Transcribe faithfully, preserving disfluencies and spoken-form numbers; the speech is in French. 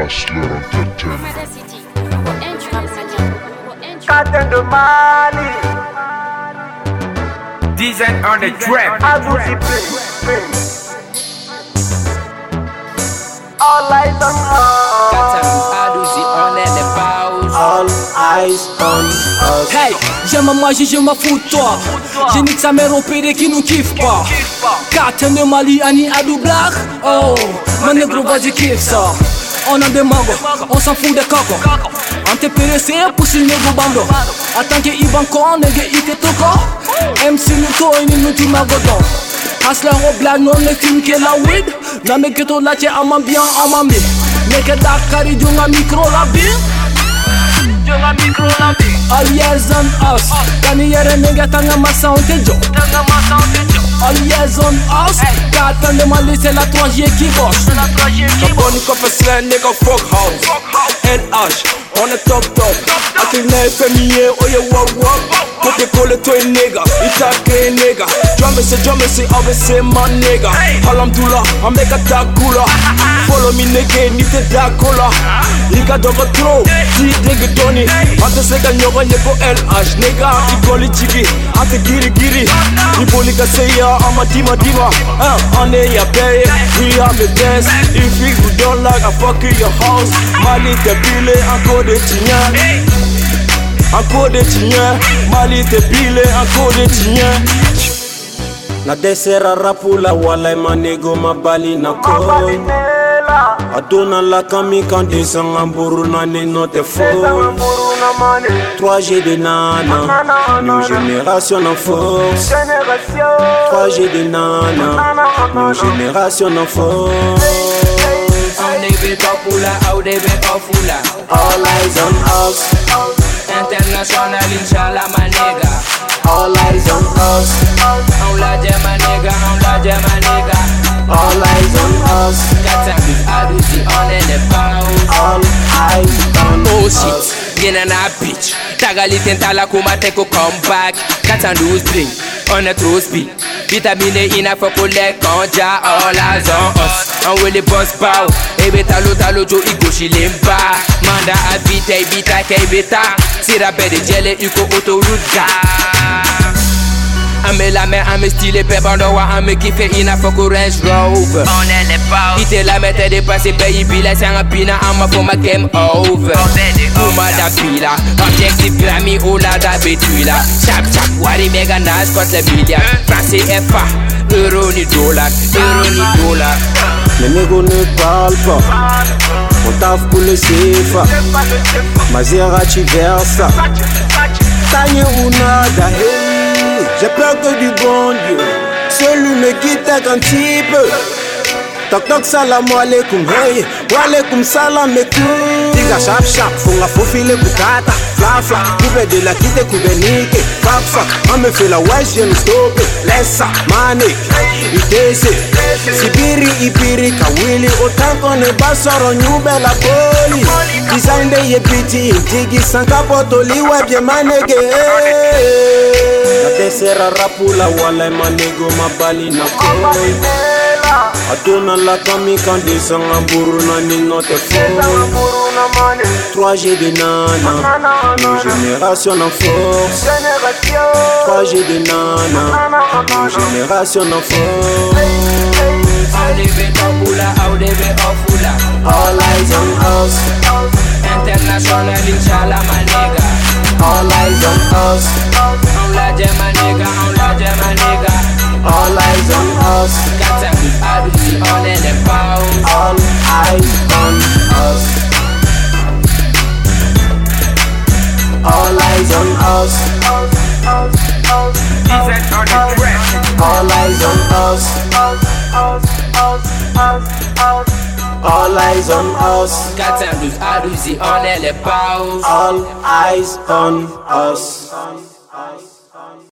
Hustler Entertainment. Captain de Mali. Design on the track. Abuzi Prince. All eyes on us. All eyes on us. Hey, j'aime à manger, je m'en fous de toi. J'ai nique sa mère au pédé qui nous kiffe pas. Captain de Mali, Annie Adou Black. Oh, mon négro, vas-y, kiffe ça. On a des mangos, on s'en fout des cocos. On te périssé pour si négro bando. Attends que Ibanko, négé ite toko. M C Nuto, ini nuti magodon. Hustler au black, non le film qui est la weed. Na me keto la tche aman bien, aman mi. Neke dakari, dunga micro la bi. Dunga micro la bi. All years on us. Kani yere nege tanga masa on te jo. Tanga masa on te jo. All years on us. Captain de Mali, c'est la troisième qui bosse. C'est la troisième qui bosse. Bonnie Copper Slang, nigga, fuck house. N H, on est top top. Atil na F M I E, oh yeah, wop wop. Koke kole to a nigga, itake nigga. Drum say, drum say, always say my nigga. Alhamdulillah, I make a dark cooler. Follow me nigga, need the dark cooler. Nigga double throw, see nigga Tony. Ante sega nyoga nyeko L H, nigga. Ikoli chiki, ante giri giri. Ibolika say ya, I'm a dima dima. Uh, on the ya pay, we are the best. If you don't like, I fuck in your house. Mali te pile, encore de tignan. Encore des tiens, Mali te pile, encore des tiens. Na desera rapula wala manego mabali na koi. Adona la kami kan desang amburu na ne note fo. trois G de nana, new génération en force. trois G de nana, new génération en force. On est bête en foula, on est bête en foula. All eyes on us. International, Inch'Allah, ma nigga. All eyes on us. On l'a dit, ma nigga, on l'a dit, ma nigga. All eyes on us. Captain with Aduzi, on est les baos. All eyes on Oh us. shit, bien en a bitch. Tagali tentala kuma teko come back. Captain douze bling, on est trop speed. Vitamine ina for collect konja. All eyes on us. On will the boss bow. Ebe talo talo jo iko shilemba. Manda abita ibita kaibeta. Sira bede jele iko autoruga. Ame la main, ame style pebandowa, ame kiffe ina foko Range Rover. On est les baos. Ite la mette dépassé pays bila sanga pina ama for ma game over. Uma da pila, objectif Grammy ou la da betuila. Chap chap, wari mega nice contre les milliards. Français F A, euro ni dollar, euro ni dollar. Les négos ne parlent pas. On taffe pour le C F A. Maserati Versa. Tanye ou nada, hey. J'ai peur que du bon Dieu. Celui me quitte un petit peu. Toc toc salam alaikum, hey. Walaikum salam ekum. Diga sharp sharp, funga fofile kukata. Fla fla, kube de la kite kube nike. Fuck fuck, on me fait la wesh, je me stoppe. Laisse ça, manik, itese. Sibiri ipiri kawili. Autant qu'on est bas sur un new bella poli. Design de ye piti, intigi sanka potoli webye manege. Na desera rapula wala manego mabali na koi. Adona la kami kan desang amburu na ni note fo. trois G de nana, new génération en force. trois G de nana, new génération en force. On est bête en foula, on est bête en foula. All eyes on us. International, Inch'Allah, ma nigga. All eyes on us. On l'a dit, ma nigga, on l'a dit, ma nigga. All eyes on us. Captain with Aduzi, on est les baos. All eyes on us. All eyes on us. Design on the track. All eyes on us. All eyes on us. Captain with Aduzi, on est les baos. All eyes on us.